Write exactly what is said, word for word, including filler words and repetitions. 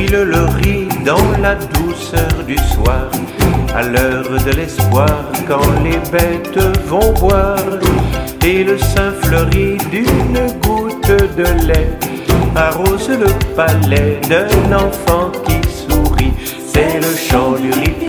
file le riz dans la douceur du soir, à l'heure de l'espoir, quand les bêtes vont boire, et le sein fleuri d'une goutte de lait arrose le palais d'un enfant qui sourit. C'est le chant du riz.